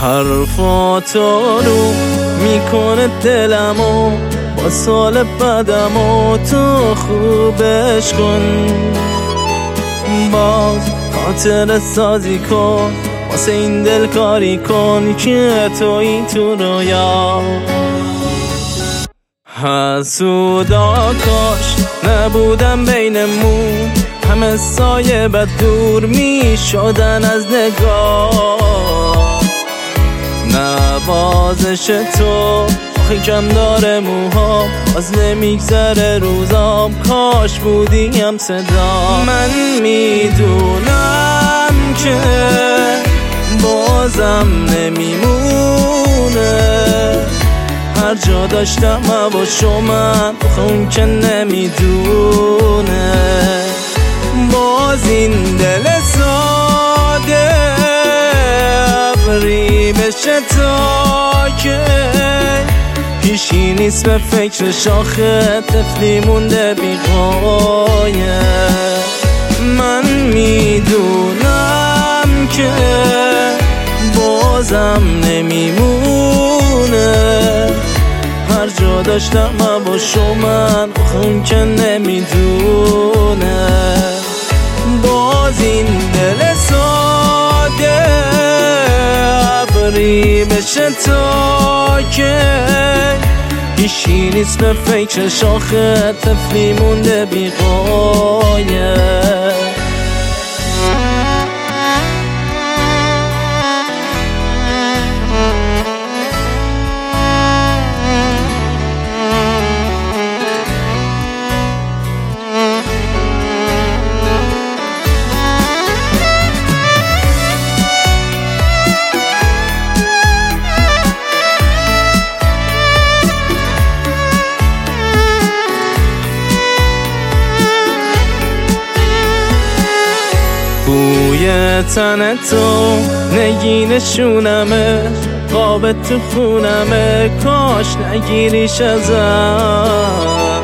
حرفاتو رو میکنه دلمو، با سال بدمو تو خوبش کن. باز خاطر سازی کن، واسه این دل کاری کن که تویی تو رویا. حسودا کاش نبودم بینمون، همه سایه بد دور می شدن از نگاه. نوازش تو آخی کم داره موهام، از نمیگذره روزام، کاش بودیم صدا. من میدونم که بازم نمیمونه، هر جا داشتم هواشو من اون که نمیدونه. باز این دل ساده ابری بشه تا که پیشی نیست به فکر شاخه طفلی مونده بی قایه. من میدونم که بازم نمیمونه، هر جا داشتم هواشو من اون که نمیدونه. باز این دل ساده ابری بشه تا که هیچی نیست به فکر شاخه طفلی مونده بی قایه. بوی تن تو نگینشونمه، قاب تو خونمه، کاش نگیریش ازم.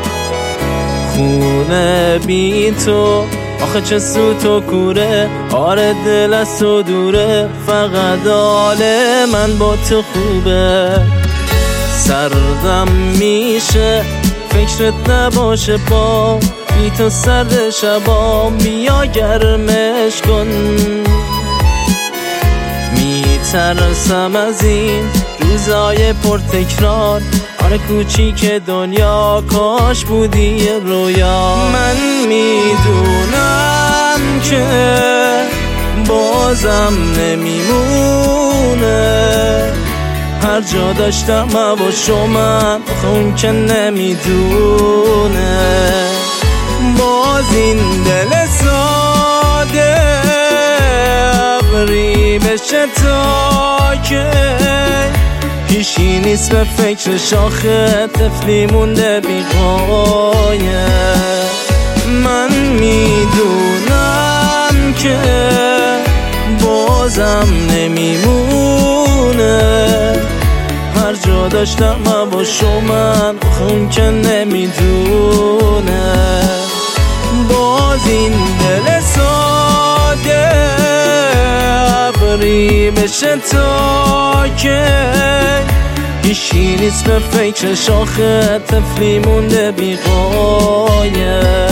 خونه بی تو آخه چه سوت و کوره، آره دل از تو دوره، فقط حال من با تو خوبه. سردم میشه فکرت نباشه، با بی تو سرد شبام، بیا گرمش کن. میترسم از این روزای پرتکرار، آره کوچیک دنیا، کاش بودی یه رویا. من میدونم که بازم نمیمونه، هر جا داشتم هواشو من اون که نمیدونه. باز این دل ساده ابری بشه تا که هیچی نیست به فکر شاخه طفلی مونده بی قایه. من میدونم که بازم نمیمونه، هر جا داشتم هواشو من اون که نمیدونه. باز این دل ساده ابری بشه تا که هیچی نیست به فکر شاخه طفلی مونده بی قایه.